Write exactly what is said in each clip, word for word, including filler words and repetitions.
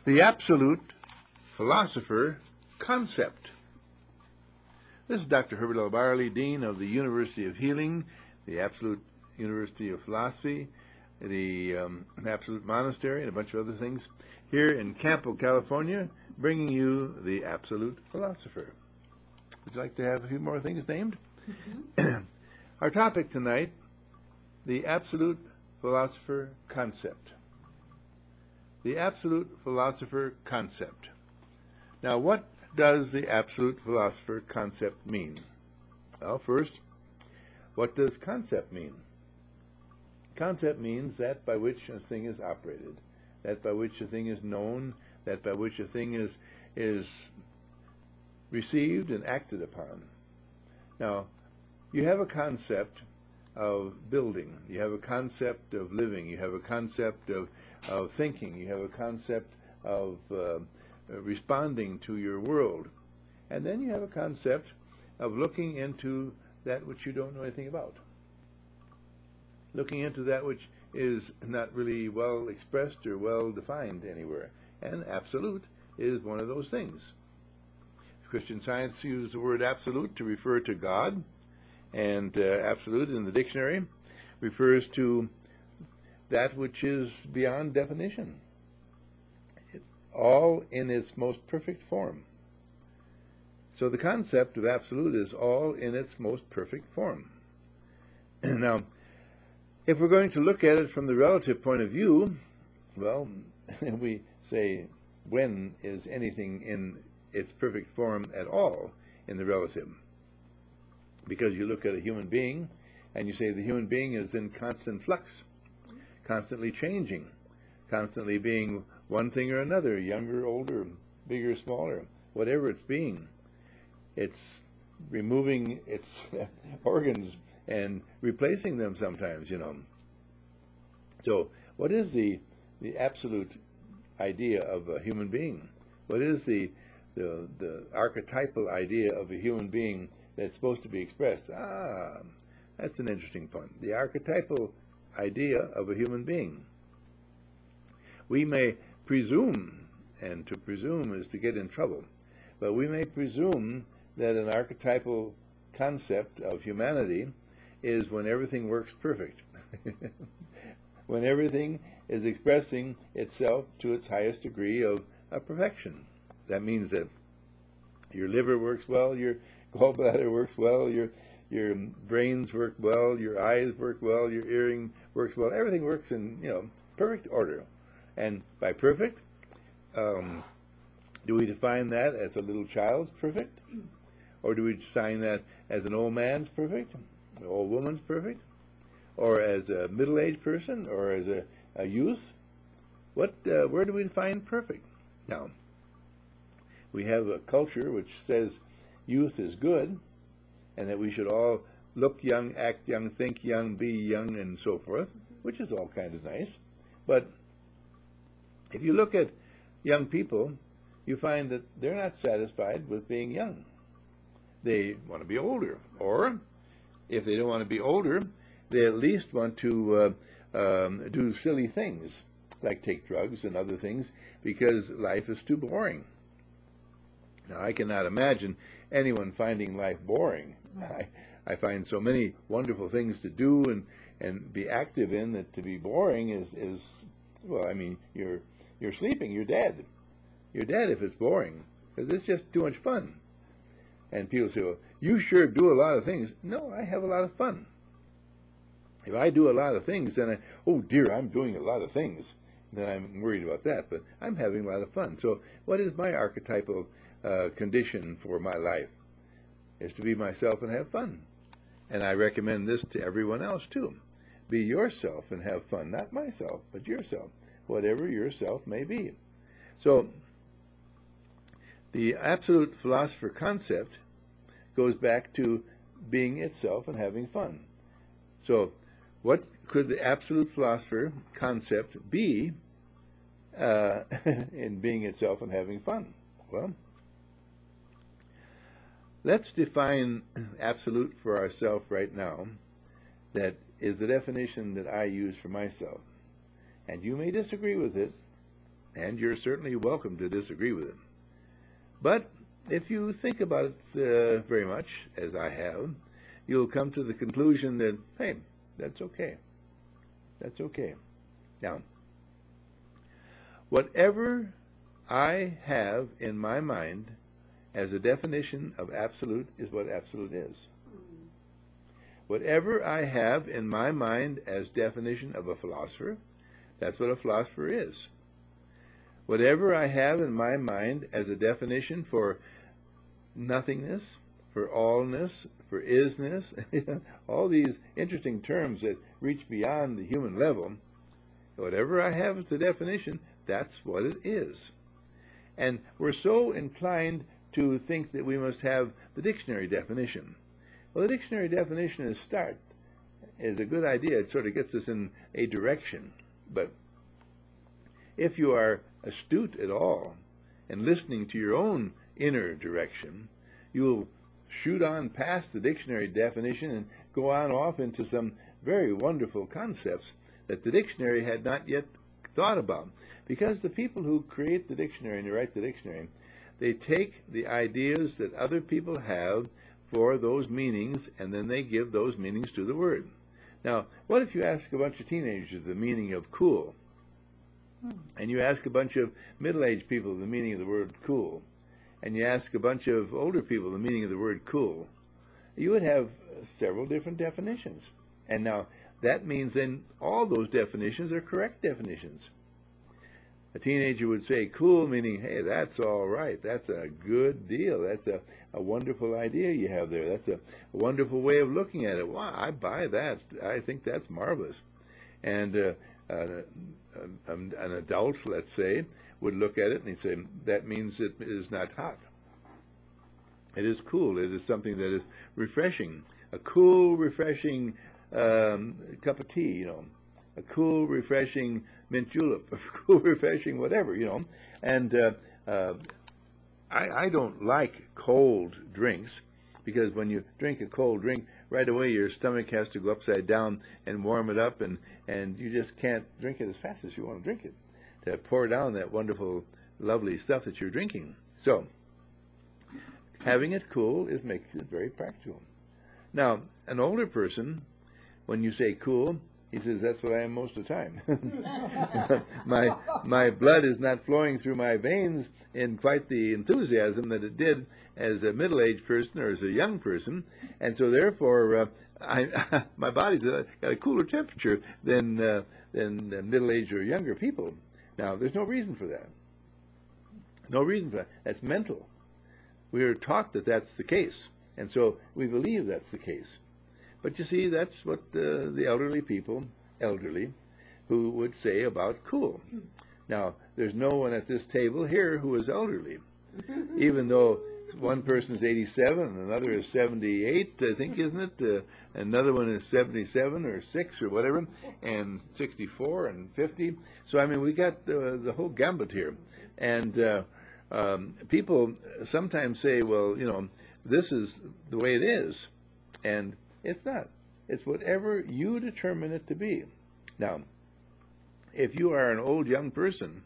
The absolute philosopher concept. This is Doctor Herbert L. Barley, Dean of the University of Healing, the Absolute University of Philosophy, the um, Absolute Monastery, and a bunch of other things, here in Campo, California, bringing you the Absolute Philosopher. Would you like to have a few more things named? Mm-hmm. Our topic tonight, the Absolute Philosopher Concept. The Absolute Philosopher Concept. Now, what does the Absolute Philosopher Concept mean? Well, first, what does concept mean? Concept means that by which a thing is operated, that by which a thing is known, that by which a thing is, is received and acted upon. Now, you have a concept of building, you have a concept of living, you have a concept of, of thinking, you have a concept of uh, responding to your world, and then you have a concept of looking into that which you don't know anything about, looking into that which is not really well expressed or well defined anywhere, and absolute is one of those things. Christian Science uses the word absolute to refer to God, and uh, absolute in the dictionary refers to that which is beyond definition, it, all in its most perfect form. So the concept of absolute is all in its most perfect form. Now, if we're going to look at it from the relative point of view, well, we say, when is anything in its perfect form at all in the relative? Because you look at a human being and you say the human being is in constant flux, constantly changing, constantly being one thing or another, younger, older, bigger, smaller, whatever it's being. It's removing its organs and replacing them sometimes, you know. So what is the, the absolute idea of a human being? What is the, the, the archetypal idea of a human being that's supposed to be expressed? Ah, that's an interesting point. The archetypal idea of a human being. We may presume, and to presume is to get in trouble, but we may presume that an archetypal concept of humanity is when everything works perfect, when everything is expressing itself to its highest degree of, of perfection. That means that your liver works well, your gallbladder works well, your your brains work well, your eyes work well, your hearing works well. Everything works in, you know, perfect order. And by perfect, um, do we define that as a little child's perfect? Or do we define that as an old man's perfect, an old woman's perfect, or as a middle-aged person, or as a, a youth? What, uh, where do we define perfect? Now, we have a culture which says youth is good, and that we should all look young, act young, think young, be young, and so forth, which is all kind of nice. But if you look at young people, you find that they're not satisfied with being young. They want to be older. Or, if they don't want to be older, they at least want to uh, um, do silly things, like take drugs and other things, because life is too boring. Now, I cannot imagine anyone finding life boring. I, I find so many wonderful things to do and, and be active in that to be boring is, is, well, I mean, you're, you're sleeping, you're dead. You're dead if it's boring, because it's just too much fun. And people say, well, you sure do a lot of things. No, I have a lot of fun. If I do a lot of things, then I, oh dear, I'm doing a lot of things, then I'm worried about that. But I'm having a lot of fun. So what is my archetypal uh, condition for my life? Is to be myself and have fun. And I recommend this to everyone else too. Be yourself and have fun. Not myself, but yourself. Whatever yourself may be. So the absolute philosopher concept goes back to being itself and having fun. So what could the absolute philosopher concept be uh, in being itself and having fun? Well, let's define absolute for ourselves right now. That is the definition that I use for myself. And you may disagree with it, and you're certainly welcome to disagree with him. But if you think about it uh, very much, as I have, you'll come to the conclusion that, hey, that's okay. That's okay. Now, whatever I have in my mind as a definition of absolute is what absolute is. Whatever I have in my mind as definition of a philosopher, that's what a philosopher is. Whatever I have in my mind as a definition for nothingness, for allness, for isness, all these interesting terms that reach beyond the human level, whatever I have as a definition, that's what it is. And we're so inclined to think that we must have the dictionary definition. Well, the dictionary definition is start is a good idea. It sort of gets us in a direction. But if you are astute at all and listening to your own inner direction, you'll shoot on past the dictionary definition and go on off into some very wonderful concepts that the dictionary had not yet thought about. Because the people who create the dictionary and write the dictionary, they take the ideas that other people have for those meanings, and then they give those meanings to the word. Now, what if you ask a bunch of teenagers the meaning of cool? And you ask a bunch of middle-aged people the meaning of the word cool, and you ask a bunch of older people the meaning of the word cool, you would have several different definitions. And now, that means then all those definitions are correct definitions. A teenager would say cool, meaning, hey, that's all right. That's a good deal. That's a, a wonderful idea you have there. That's a, a wonderful way of looking at it. Wow, I buy that. I think that's marvelous. And uh, uh, an, an adult, let's say, would look at it and he'd say, that means it is not hot. It is cool. It is something that is refreshing. A cool, refreshing um, cup of tea, you know. A cool, refreshing mint julep, a cool, refreshing whatever, you know. And uh, uh, I, I don't like cold drinks, because when you drink a cold drink, right away your stomach has to go upside down and warm it up, and, and you just can't drink it as fast as you want to drink it, to pour down that wonderful, lovely stuff that you're drinking. So, having it cool is makes it very practical. Now, an older person, when you say cool, he says, that's what I am most of the time. my my blood is not flowing through my veins in quite the enthusiasm that it did as a middle-aged person or as a young person, and so therefore uh, I, my body's uh, got a cooler temperature than uh, than middle-aged or younger people. Now, there's no reason for that. No reason for that. That's mental. We are taught that that's the case, and so we believe that's the case. But you see, that's what uh, the elderly people, elderly, who would say about cool. Now, there's no one at this table here who is elderly, even though one person is eighty-seven and another is seventy-eight, I think, isn't it? Uh, another one is seventy-seven or six or whatever, and sixty-four and fifty. So, I mean, we got uh, the whole gambit here. And uh, um, people sometimes say, well, you know, this is the way it is. And it's not. It's whatever you determine it to be. Now, if you are an old young person,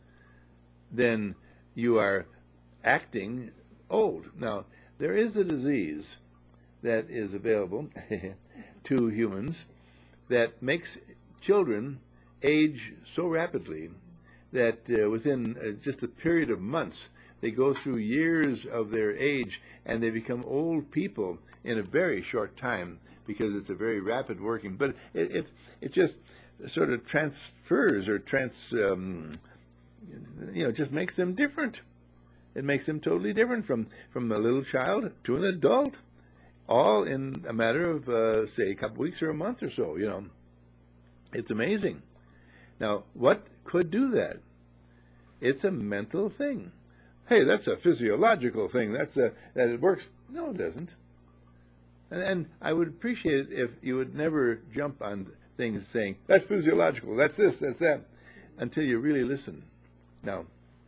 then you are acting old. Now, there is a disease that is available to humans that makes children age so rapidly that uh, within uh, just a period of months, they go through years of their age and they become old people in a very short time, because it's a very rapid working. But it it, it just sort of transfers or trans, um, you know, just makes them different. It makes them totally different from, from a little child to an adult, all in a matter of, uh, say, a couple weeks or a month or so, you know. It's amazing. Now, what could do that? It's a mental thing. Hey, that's a physiological thing. That's a, that it works. No, it doesn't. And, and I would appreciate it if you would never jump on things saying, that's physiological, that's this, that's that, until you really listen. Now,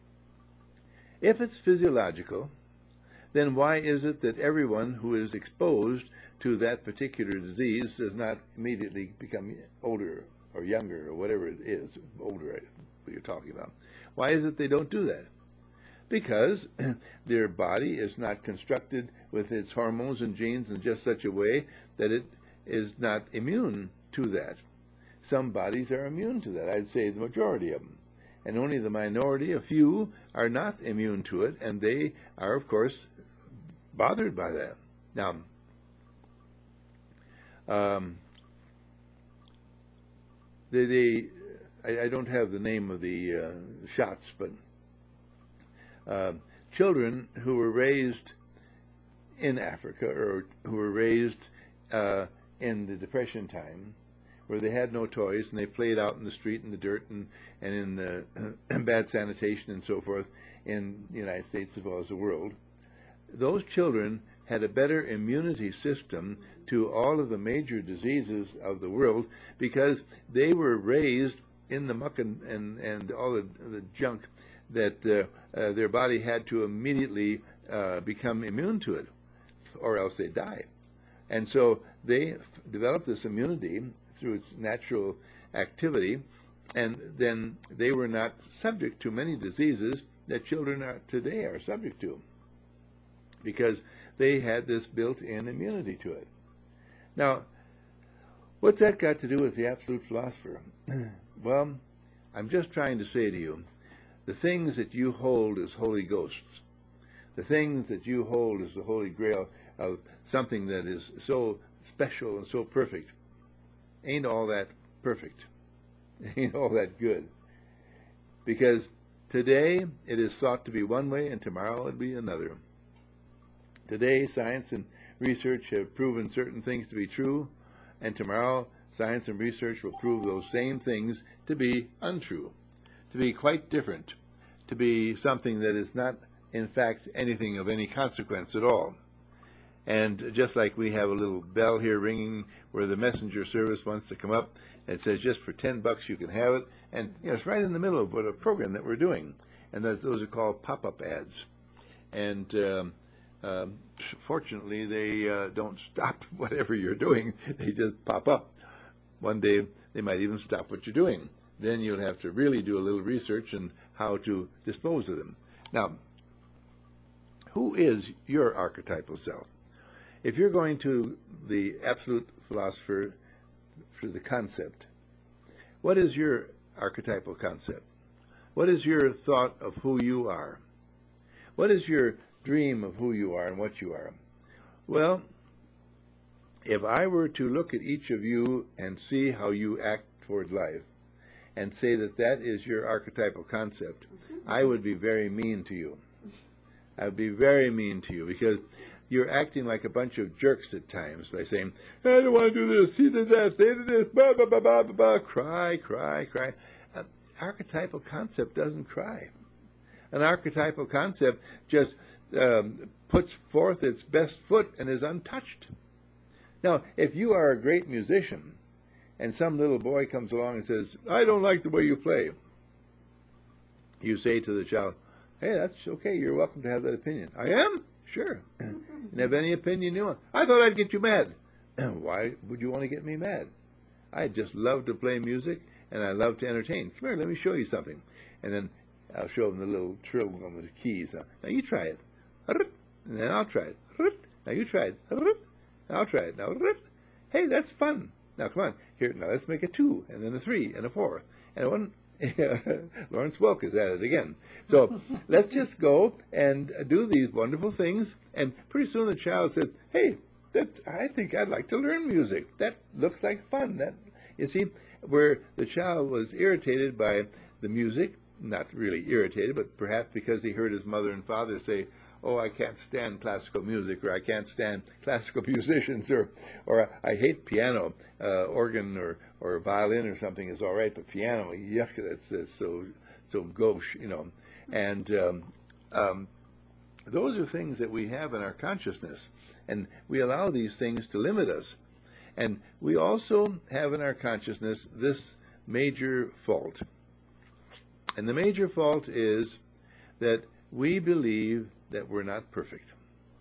if it's physiological, then why is it that everyone who is exposed to that particular disease does not immediately become older or younger or whatever it is, older, people you're talking about. Why is it they don't do that? Because their body is not constructed with its hormones and genes in just such a way that it is not immune to that. Some bodies are immune to that. I'd say the majority of them. And only the minority, a few, are not immune to it, and they are, of course, bothered by that. Now, um, they, they I, I don't have the name of the uh, shots, but uh, children who were raised in Africa or who were raised uh, in the Depression time, where they had no toys and they played out in the street in the dirt and, and in the, uh, bad sanitation and so forth in the United States as well as the world, those children had a better immunity system to all of the major diseases of the world because they were raised in the muck and, and, and all the, the junk that uh, uh, their body had to immediately uh, become immune to it, or else they die. And so they developed this immunity through its natural activity, and then they were not subject to many diseases that children are, today are subject to, because they had this built-in immunity to it. Now, what's that got to do with the absolute philosopher? Well, I'm just trying to say to you, the things that you hold as holy ghosts, the things that you hold as the Holy Grail of something that is so special and so perfect, ain't all that perfect, ain't all that good. Because today it is thought to be one way and tomorrow it'll be another. Today science and research have proven certain things to be true, and tomorrow science and research will prove those same things to be untrue, to be quite different, to be something that is not in fact anything of any consequence at all. And just like we have a little bell here ringing where the messenger service wants to come up, and it says just for ten bucks you can have it, and you know, it's right in the middle of what a program that we're doing, and those, those are called pop-up ads. And um, um, fortunately, they uh, don't stop whatever you're doing; they just pop up. One day, they might even stop what you're doing. Then you'll have to really do a little research on how to dispose of them. Now, who is your archetypal self? If you're going to the absolute philosopher for the concept, what is your archetypal concept? What is your thought of who you are? What is your dream of who you are and what you are? Well, if I were to look at each of you and see how you act toward life and say that that is your archetypal concept, I would be very mean to you. I would be very mean to you because you're acting like a bunch of jerks at times by saying, I don't want to do this, he did that, they did this, blah, blah, blah, blah, blah, blah, cry, cry, cry. An archetypal concept doesn't cry. An archetypal concept just um, puts forth its best foot and is untouched. Now, if you are a great musician and some little boy comes along and says, I don't like the way you play, you say to the child, hey, that's okay, you're welcome to have that opinion. I am? Sure. And have any opinion you want. I thought I'd get you mad. Why would you want to get me mad? I just love to play music, and I love to entertain. Come here, let me show you something. And then I'll show them the little trill on the keys. Now, now you try it. And then I'll try it. Now you try it. And I'll try it. Now, hey, that's fun. Now, come on. Here, now let's make a two, and then a three, and a four, and a one. Lawrence Welk is at it again. So let's just go and do these wonderful things. And pretty soon the child said, hey, that, I think I'd like to learn music. That looks like fun. That, you see, where the child was irritated by the music, not really irritated, but perhaps because he heard his mother and father say, oh, I can't stand classical music, or I can't stand classical musicians, or or I hate piano, uh, organ or, or violin or something is all right, but piano, yuck, that's, that's so so gauche, you know. And um, um, those are things that we have in our consciousness, and we allow these things to limit us. And we also have in our consciousness this major fault. And the major fault is that we believe that we're not perfect.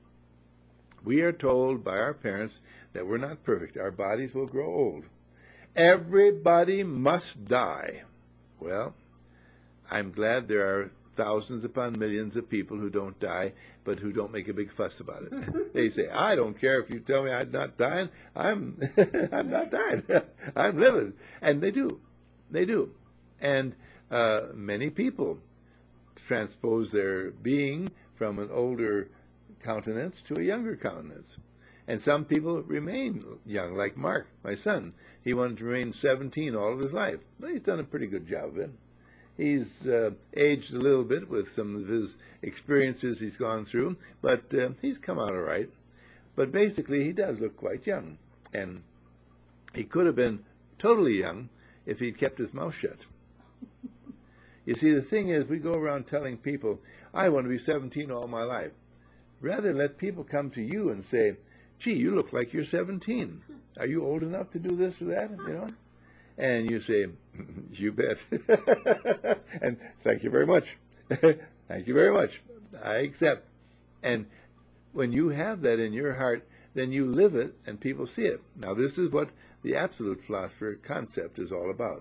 We are told by our parents that we're not perfect. Our bodies will grow old. Everybody must die. Well, I'm glad there are thousands upon millions of people who don't die, but who don't make a big fuss about it. They say, I don't care if you tell me I'm not dying. I'm I'm not dying. I'm living. And they do. They do. And uh, many people transpose their being from an older countenance to a younger countenance. And some people remain young, like Mark, my son. He wanted to remain seventeen all of his life. Well, he's done a pretty good job of it. He's uh, aged a little bit with some of his experiences he's gone through, but uh, he's come out all right. But basically, he does look quite young. And he could have been totally young if he'd kept his mouth shut. You see, the thing is, we go around telling people, I want to be seventeen all my life. Rather, let people come to you and say, gee, you look like you're seventeen. Are you old enough to do this or that? You know? And you say, you bet. And thank you very much. Thank you very much. I accept. And when you have that in your heart, then you live it and people see it. Now, this is what the absolute philosopher concept is all about.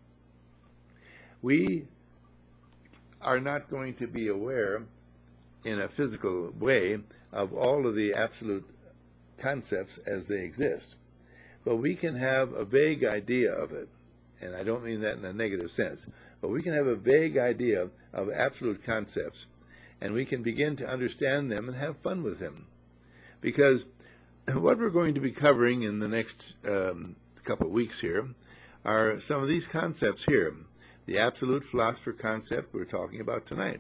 We are not going to be aware in a physical way of all of the absolute concepts as they exist. But we can have a vague idea of it, and I don't mean that in a negative sense, but we can have a vague idea of absolute concepts, and we can begin to understand them and have fun with them. Because what we're going to be covering in the next um, couple of weeks here are some of these concepts here. The absolute philosopher concept we're talking about tonight.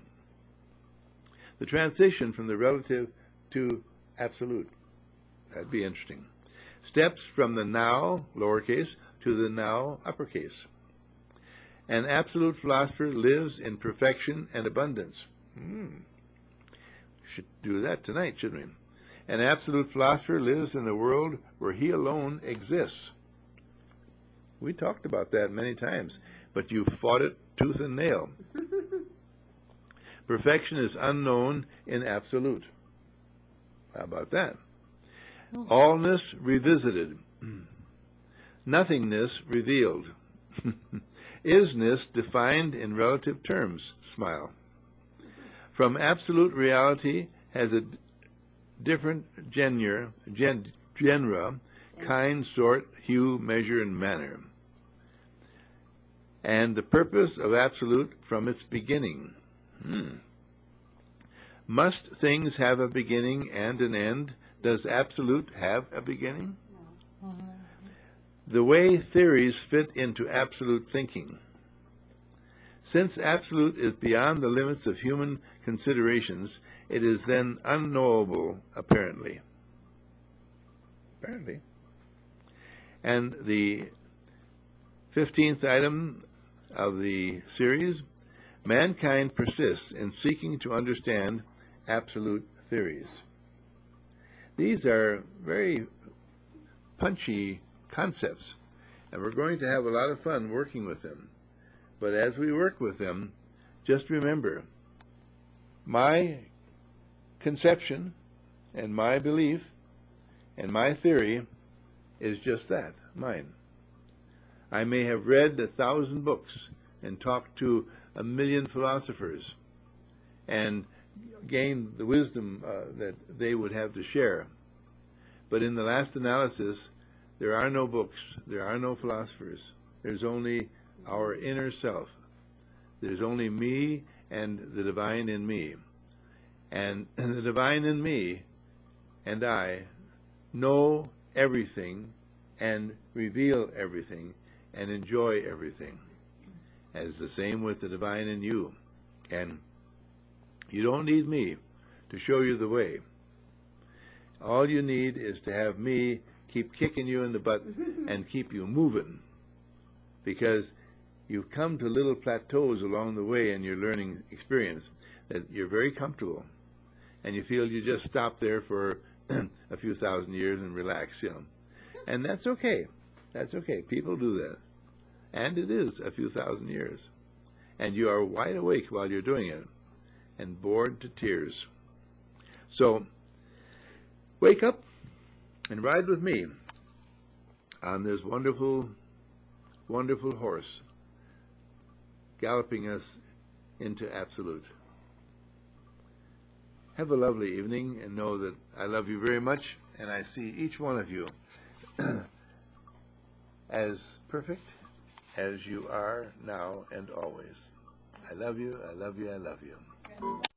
The transition from the relative to absolute. That'd be interesting. Steps from the now, lowercase, to the now, uppercase. An absolute philosopher lives in perfection and abundance. Hmm. Should do that tonight, shouldn't we? An absolute philosopher lives in the world where he alone exists. We talked about that many times, but you fought it tooth and nail. Perfection is unknown in absolute. How about that? Allness revisited. Nothingness revealed. Isness defined in relative terms. Smile. From absolute reality has a different genre, gen, genre, kind, sort, hue, measure, and manner. And the purpose of absolute from its beginning. Hmm. Must things have a beginning and an end? Does absolute have a beginning? The way theories fit into absolute thinking. Since absolute is beyond the limits of human considerations, it is then unknowable, apparently. Apparently. And the fifteenth item of the series, mankind persists in seeking to understand absolute theories. These are very punchy concepts, and we're going to have a lot of fun working with them. But as we work with them, just remember, my conception and my belief and my theory is just that, mine. I may have read a thousand books and talked to a million philosophers and gained the wisdom uh, that they would have to share. But in the last analysis, there are no books, there are no philosophers. There's only our inner self. There's only me and the divine in me. And the divine in me and I know everything and reveal everything and enjoy everything. As the same with the divine in you. And you don't need me to show you the way. All you need is to have me keep kicking you in the butt and keep you moving. Because you've come to little plateaus along the way in your learning experience that you're very comfortable. And you feel you just stop there for a few thousand years and relax, you know. And that's okay. That's okay. People do that. And it is a few thousand years. And you are wide awake while you're doing it and bored to tears. So, wake up and ride with me on this wonderful, wonderful horse, galloping us into absolute. Have a lovely evening, and know that I love you very much, and I see each one of you as perfect as you are now and always. I love you, I love you, I love you.